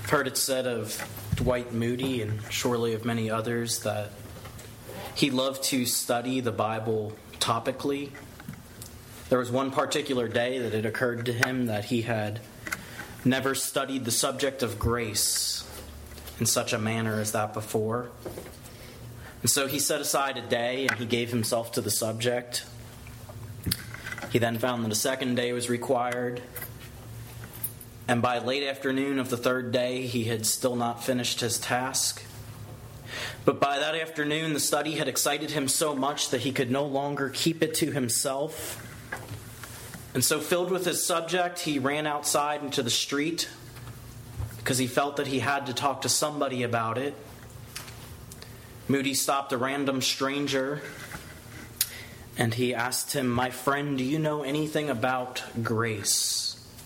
I've heard it said of Dwight Moody, and surely of many others, that he loved to study the Bible topically. There was one particular day that it occurred to him that he had never studied the subject of grace in such a manner as that before. And so he set aside a day and he gave himself to the subject. He then found that a second day was required. And by late afternoon of the third day, he had still not finished his task. But by that afternoon, the study had excited him so much that he could no longer keep it to himself. And so, filled with his subject, he ran outside into the street because he felt that he had to talk to somebody about it. Moody stopped a random stranger and he asked him, "My friend, do you know anything about grace?"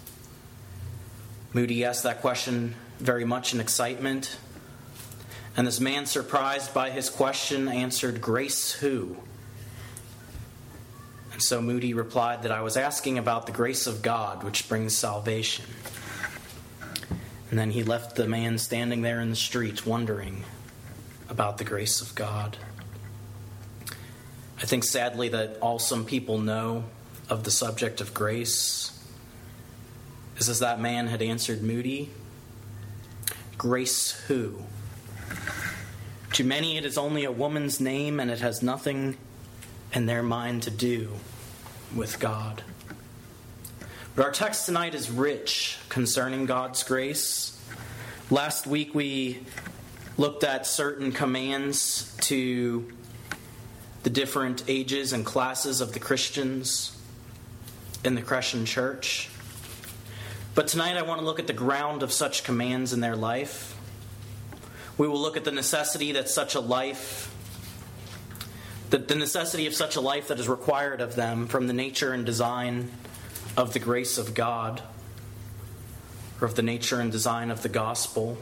Moody asked that question very much in excitement. And this man, surprised by his question, answered, "Grace who?" And so Moody replied that I was asking about the grace of God, which brings salvation. And then he left the man standing there in the street, wondering about the grace of God. I think sadly that all some people know of the subject of grace is as that man had answered Moody, "Grace who?" To many it is only a woman's name, and it has nothing in their mind to do with God. But our text tonight is rich concerning God's grace. Last week we looked at certain commands to the different ages and classes of the Christians in the Christian church. But tonight I want to look at the ground of such commands in their life. We will look at the necessity that such a life, the necessity of such a life that is required of them from the nature and design of the grace of God, or of the nature and design of the gospel.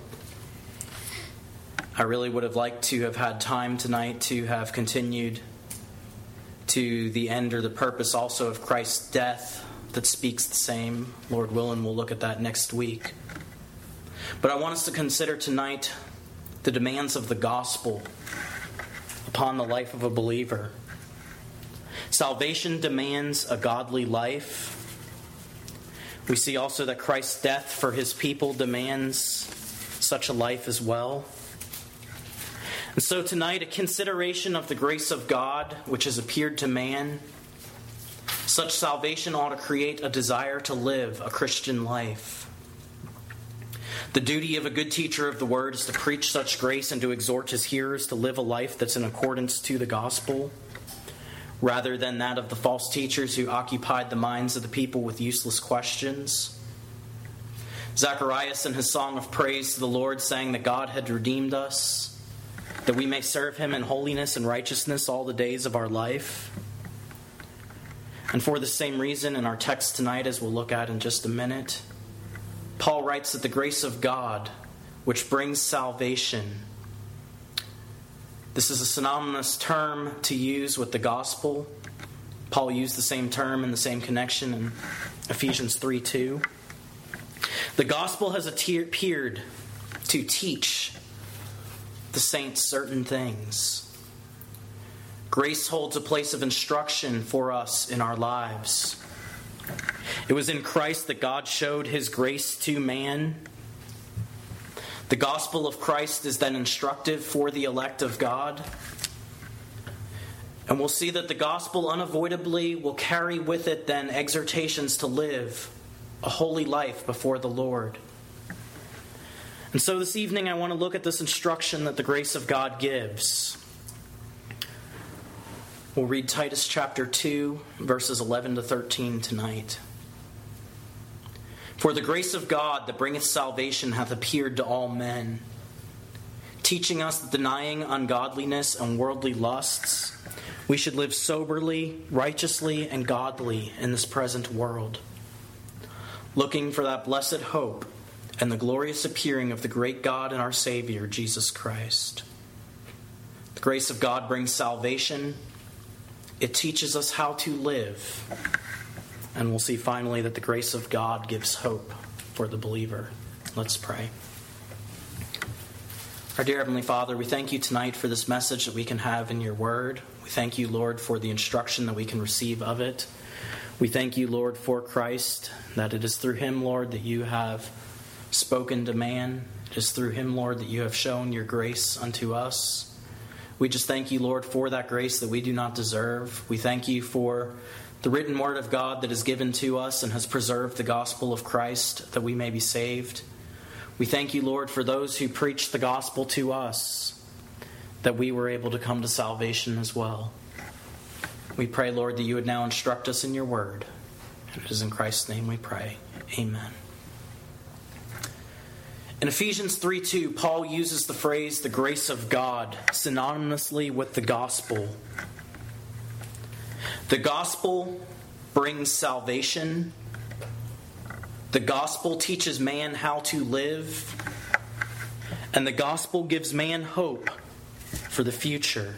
I really would have liked to have had time tonight to have continued to the end or the purpose also of Christ's death that speaks the same. Lord willing, we'll look at that next week. But I want us to consider tonight the demands of the gospel upon the life of a believer. Salvation demands a godly life. We see also that Christ's death for his people demands such a life as well. And so tonight, a consideration of the grace of God which has appeared to man. Such salvation ought to create a desire to live a Christian life. The duty of a good teacher of the word is to preach such grace and to exhort his hearers to live a life that's in accordance to the gospel, rather than that of the false teachers who occupied the minds of the people with useless questions. Zacharias in his song of praise to the Lord sang that God had redeemed us, that we may serve him in holiness and righteousness all the days of our life. And for the same reason, in our text tonight, as we'll look at in just a minute, Paul writes that the grace of God, which brings salvation, this is a synonymous term to use with the gospel. Paul used the same term in the same connection in Ephesians 3:2. The gospel has appeared to teach the saints certain things. Grace holds a place of instruction for us in our lives. It was in Christ that God showed his grace to man. The gospel of Christ is then instructive for the elect of God. And we'll see that the gospel unavoidably will carry with it then exhortations to live a holy life before the Lord. And so this evening I want to look at this instruction that the grace of God gives. We'll read Titus chapter 2, verses 11 to 13 tonight. For the grace of God that bringeth salvation hath appeared to all men, teaching us that denying ungodliness and worldly lusts, we should live soberly, righteously, and godly in this present world, looking for that blessed hope and the glorious appearing of the great God and our Savior, Jesus Christ. The grace of God brings salvation. It teaches us how to live. And we'll see finally that the grace of God gives hope for the believer. Let's pray. Our dear Heavenly Father, we thank you tonight for this message that we can have in your word. We thank you, Lord, for the instruction that we can receive of it. We thank you, Lord, for Christ, that it is through him, Lord, that you have spoken to man. It is through him, Lord, that you have shown your grace unto us. We just thank you, Lord, for that grace that we do not deserve. We thank you for the written word of God that is given to us and has preserved the gospel of Christ, that we may be saved. We thank you, Lord, for those who preached the gospel to us, that we were able to come to salvation as well. We pray, Lord, that you would now instruct us in your word. And it is in Christ's name we pray. Amen. In Ephesians 3:2, Paul uses the phrase, the grace of God, synonymously with the gospel. The gospel brings salvation. The gospel teaches man how to live, and the gospel gives man hope for the future.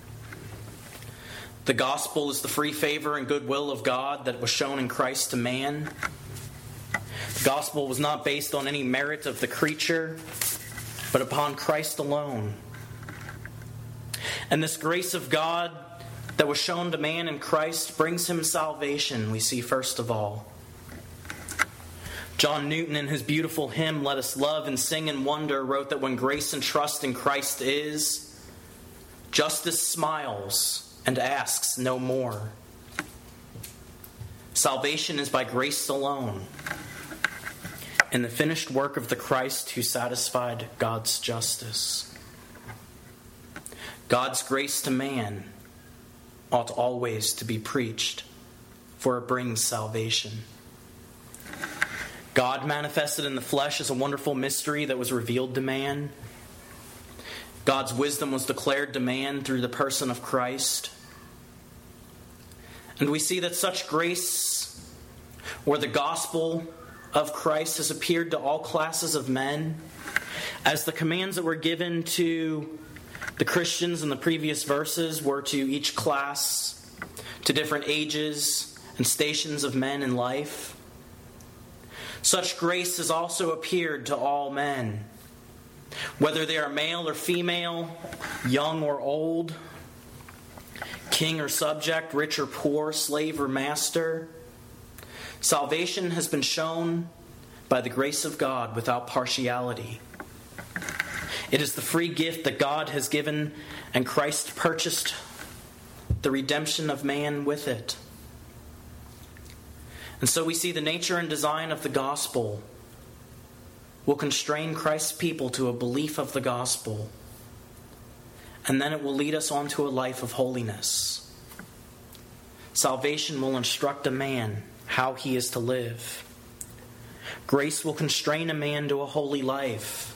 The gospel is the free favor and goodwill of God that was shown in Christ to man. The gospel was not based on any merit of the creature, but upon Christ alone. And this grace of God that was shown to man in Christ brings him salvation, we see first of all. John Newton, in his beautiful hymn, Let Us Love and Sing and Wonder, wrote that when grace and trust in Christ is, justice smiles and asks no more. Salvation is by grace alone, in the finished work of the Christ who satisfied God's justice. God's grace to man ought always to be preached, for it brings salvation. God manifested in the flesh is a wonderful mystery that was revealed to man. God's wisdom was declared to man through the person of Christ. And we see that such grace, or the gospel of Christ, has appeared to all classes of men, as the commands that were given to the Christians in the previous verses were to each class, to different ages and stations of men in life. Such grace has also appeared to all men, whether they are male or female, young or old, king or subject, rich or poor, slave or master. Salvation has been shown by the grace of God without partiality. It is the free gift that God has given, and Christ purchased the redemption of man with it. And so we see the nature and design of the gospel will constrain Christ's people to a belief of the gospel. And then it will lead us on to a life of holiness. Salvation will instruct a man how he is to live. Grace will constrain a man to a holy life.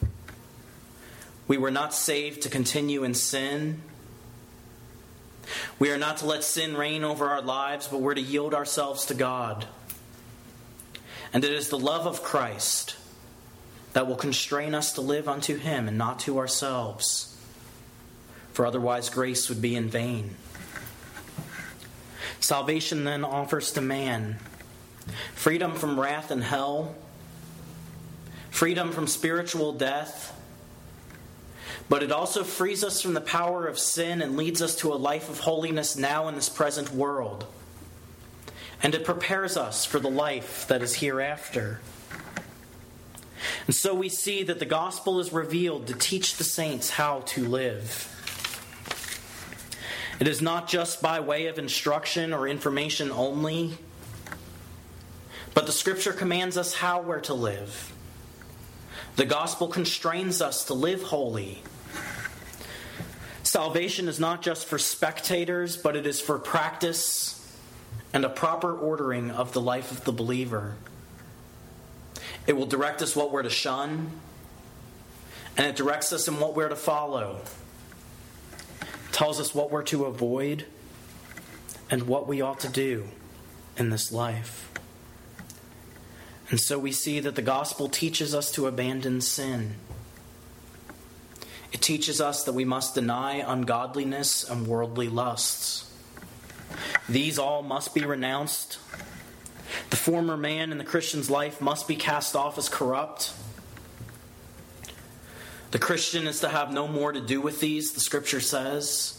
We were not saved to continue in sin. We are not to let sin reign over our lives, but we're to yield ourselves to God. And it is the love of Christ that will constrain us to live unto him and not to ourselves, for otherwise grace would be in vain. Salvation then offers to man freedom from wrath and hell, freedom from spiritual death, but it also frees us from the power of sin and leads us to a life of holiness now in this present world. And it prepares us for the life that is hereafter. And so we see that the gospel is revealed to teach the saints how to live. It is not just by way of instruction or information only, but the Scripture commands us how we're to live. The gospel constrains us to live holy. Salvation is not just for spectators, but it is for practice and a proper ordering of the life of the believer. It will direct us what we're to shun, and it directs us in what we're to follow. It tells us what we're to avoid and what we ought to do in this life. And so we see that the gospel teaches us to abandon sin. It teaches us that we must deny ungodliness and worldly lusts. These all must be renounced. The former man in the Christian's life must be cast off as corrupt. The Christian is to have no more to do with these, the Scripture says.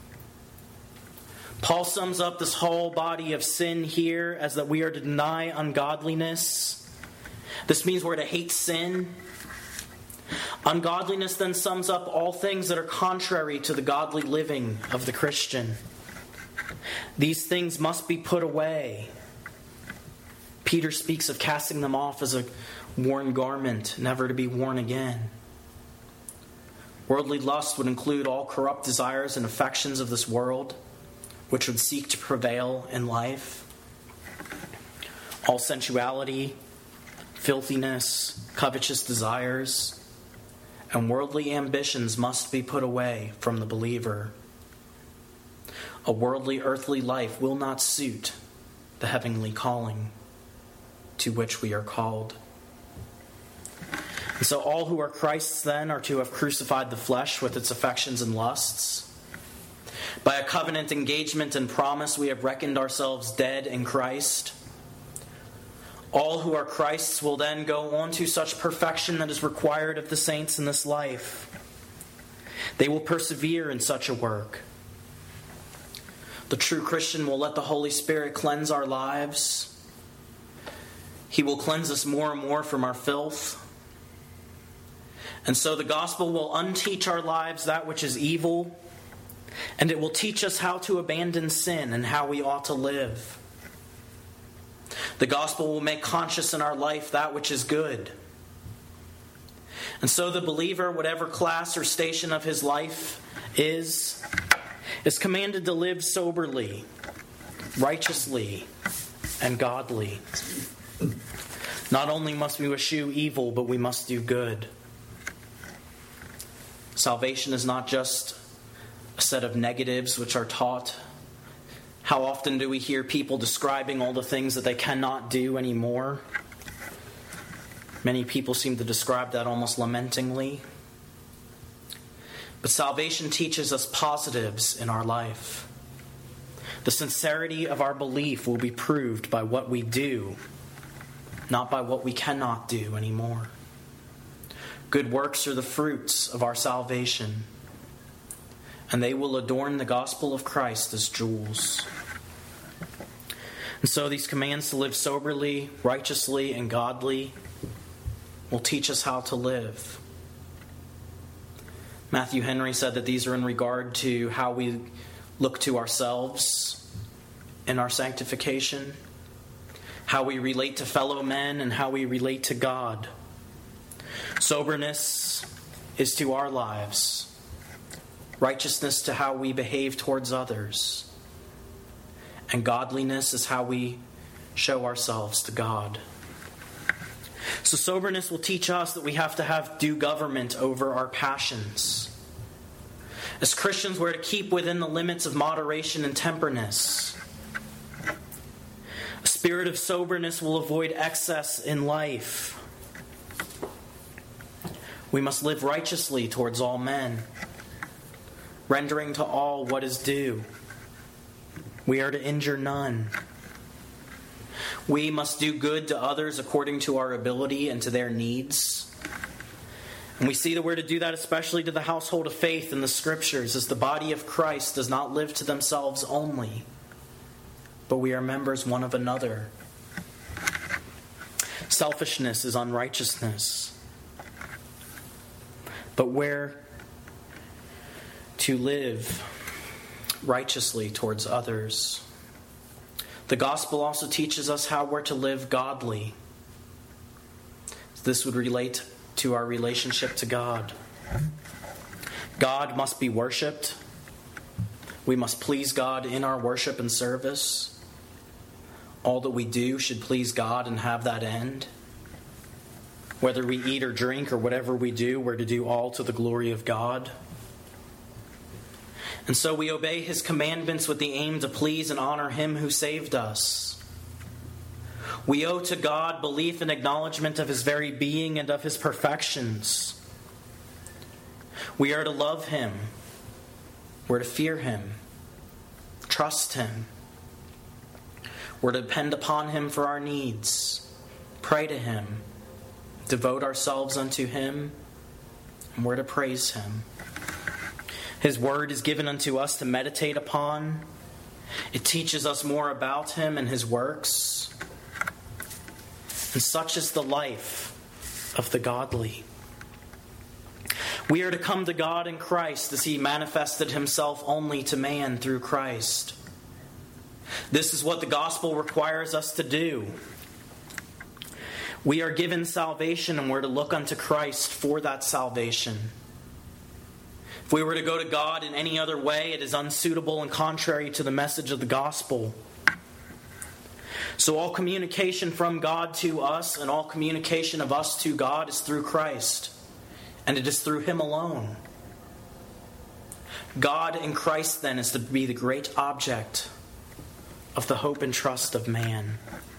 Paul sums up this whole body of sin here as that we are to deny ungodliness. This means we're to hate sin. Ungodliness then sums up all things that are contrary to the godly living of the Christian. These things must be put away. Peter speaks of casting them off as a worn garment, never to be worn again. Worldly lust would include all corrupt desires and affections of this world, which would seek to prevail in life. All sensuality, filthiness, covetous desires, and worldly ambitions must be put away from the believer. A worldly, earthly life will not suit the heavenly calling to which we are called. And so all who are Christ's then are to have crucified the flesh with its affections and lusts. By a covenant engagement and promise, we have reckoned ourselves dead in Christ. All who are Christ's will then go on to such perfection that is required of the saints in this life. They will persevere in such a work. The true Christian will let the Holy Spirit cleanse our lives. He will cleanse us more and more from our filth. And so the gospel will unteach our lives that which is evil, and it will teach us how to abandon sin and how we ought to live. The gospel will make conscious in our life that which is good. And so the believer, whatever class or station of his life is commanded to live soberly, righteously, and godly. Not only must we eschew evil, but we must do good. Salvation is not just a set of negatives which are taught. How often do we hear people describing all the things that they cannot do anymore? Many people seem to describe that almost lamentingly. But salvation teaches us positives in our life. The sincerity of our belief will be proved by what we do, not by what we cannot do anymore. Good works are the fruits of our salvation, and they will adorn the gospel of Christ as jewels. And so these commands to live soberly, righteously, and godly will teach us how to live. Matthew Henry said that these are in regard to how we look to ourselves in our sanctification, how we relate to fellow men, and how we relate to God. Soberness is to our lives, righteousness to how we behave towards others, and godliness is how we show ourselves to God. So soberness will teach us that we have to have due government over our passions. As Christians, we're to keep within the limits of moderation and temperance. A spirit of soberness will avoid excess in life. We must live righteously towards all men, rendering to all what is due. We are to injure none. We must do good to others according to our ability and to their needs. And we see that we're to do that especially to the household of faith in the Scriptures, as the body of Christ does not live to themselves only, but we are members one of another. Selfishness is unrighteousness. But we're to live righteously towards others. The gospel also teaches us how we're to live godly. This would relate to our relationship to God. God must be worshipped. We must please God in our worship and service. All that we do should please God and have that end. Whether we eat or drink or whatever we do, we're to do all to the glory of God. And so we obey His commandments with the aim to please and honor Him who saved us. We owe to God belief and acknowledgement of His very being and of His perfections. We are to love Him. We're to fear Him. Trust Him. We're to depend upon Him for our needs. Pray to Him. Devote ourselves unto Him. and we're to praise him. His word is given unto us to meditate upon. It teaches us more about him and his works. And such is the life of the godly. We are to come to God in Christ as he manifested himself only to man through Christ. This is what the gospel requires us to do. We are given salvation and we're to look unto Christ for that salvation. If we were to go to God in any other way, it is unsuitable and contrary to the message of the gospel. So all communication from God to us and all communication of us to God is through Christ. And it is through him alone. God in Christ then is to be the great object of the hope and trust of man.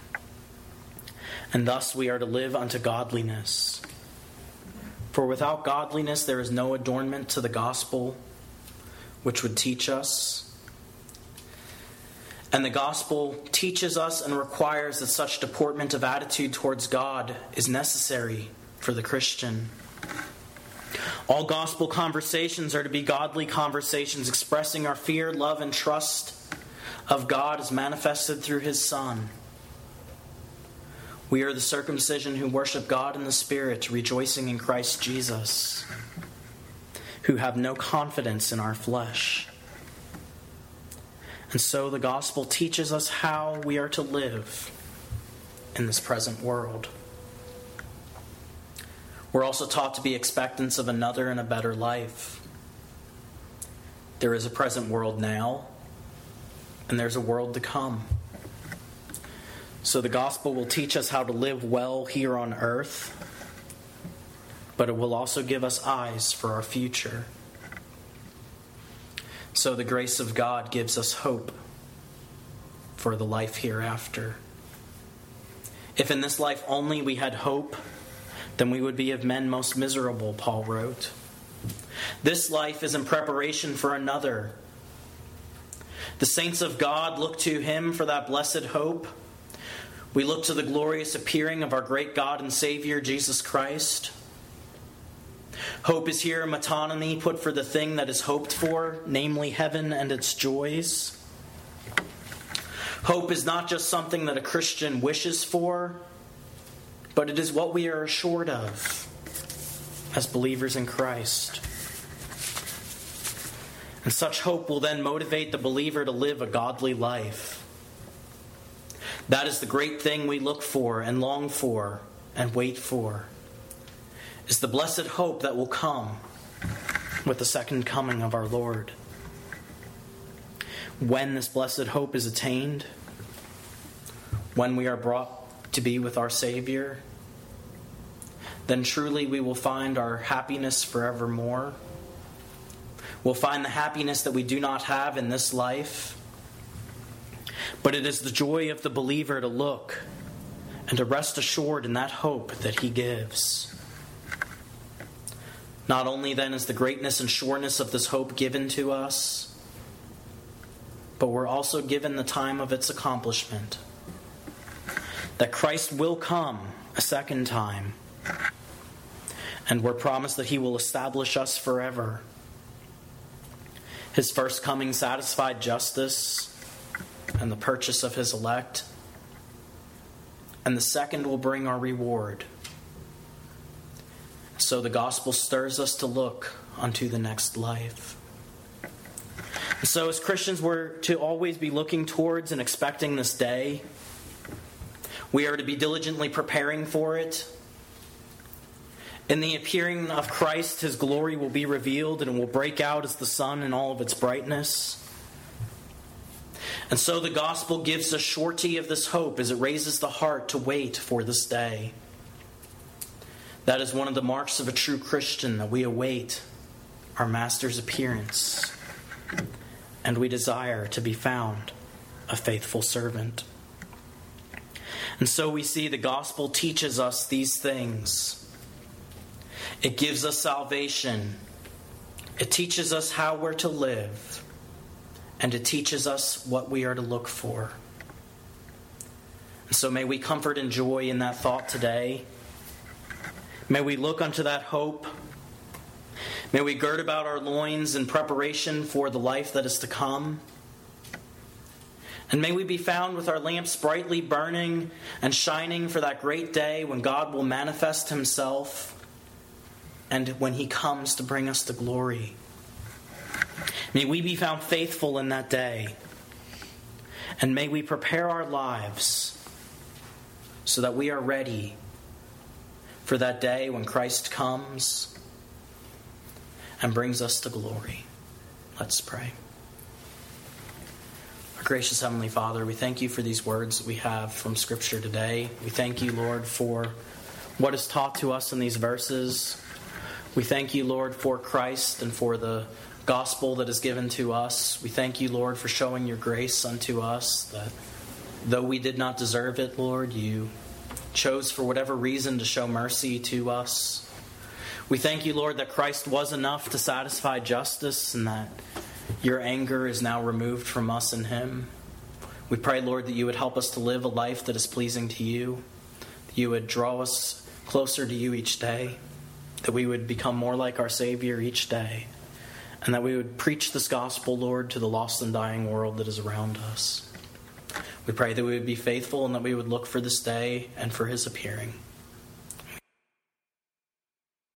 And thus we are to live unto godliness. For without godliness there is no adornment to the gospel, which would teach us. And the gospel teaches us and requires that such deportment of attitude towards God is necessary for the Christian. All gospel conversations are to be godly conversations, expressing our fear, love, and trust of God as manifested through his Son. We are the circumcision who worship God in the Spirit, rejoicing in Christ Jesus, who have no confidence in our flesh. And so the gospel teaches us how we are to live in this present world. We're also taught to be expectants of another and a better life. There is a present world now, and there's a world to come. So the gospel will teach us how to live well here on earth, but it will also give us eyes for our future. So the grace of God gives us hope for the life hereafter. If in this life only we had hope, then we would be of men most miserable, Paul wrote. This life is in preparation for another. The saints of God look to him for that blessed hope. We look to the glorious appearing of our great God and Savior, Jesus Christ. Hope is here, metonymy, put for the thing that is hoped for, namely heaven and its joys. Hope is not just something that a Christian wishes for, but it is what we are assured of as believers in Christ. And such hope will then motivate the believer to live a godly life. That is the great thing we look for and long for and wait for, is the blessed hope that will come with the second coming of our Lord. When this blessed hope is attained, when we are brought to be with our Savior, then truly we will find our happiness forevermore. We'll find the happiness that we do not have in this life. But it is the joy of the believer to look and to rest assured in that hope that he gives. Not only then is the greatness and sureness of this hope given to us, but we're also given the time of its accomplishment. That Christ will come a second time, and we're promised that he will establish us forever. His first coming satisfied justice and the purchase of his elect, and the second will bring our reward. So the gospel stirs us to look unto the next life. And so as Christians, we're to always be looking towards and expecting this day. We are to be diligently preparing for it. In the appearing of Christ, his glory will be revealed and it will break out as the sun in all of its brightness. And so the gospel gives us surety of this hope as it raises the heart to wait for this day. That is one of the marks of a true Christian, that we await our Master's appearance, and we desire to be found a faithful servant. And so we see the gospel teaches us these things. It gives us salvation. It teaches us how we're to live. And it teaches us what we are to look for. And so may we comfort and joy in that thought today. May we look unto that hope May we gird about our loins in preparation for the life that is to come. And may we be found with our lamps brightly burning and shining for that great day when God will manifest himself and when he comes to bring us to glory. May we be found faithful in that day. And may we prepare our lives so that we are ready for that day when Christ comes and brings us to glory. Let's pray. Our gracious Heavenly Father, we thank you for these words that we have from Scripture today. We thank you, Lord, for what is taught to us in these verses. We thank you, Lord, for Christ and for the gospel that is given to us. We thank you, Lord, for showing your grace unto us, that though we did not deserve it, Lord, you chose for whatever reason to show mercy to us. We thank you, Lord, that Christ was enough to satisfy justice and that your anger is now removed from us in him. We pray, Lord, that you would help us to live a life that is pleasing to you, that you would draw us closer to you each day, that we would become more like our Savior each day, and that we would preach this gospel, Lord, to the lost and dying world that is around us. We pray that we would be faithful and that we would look for this day and for his appearing.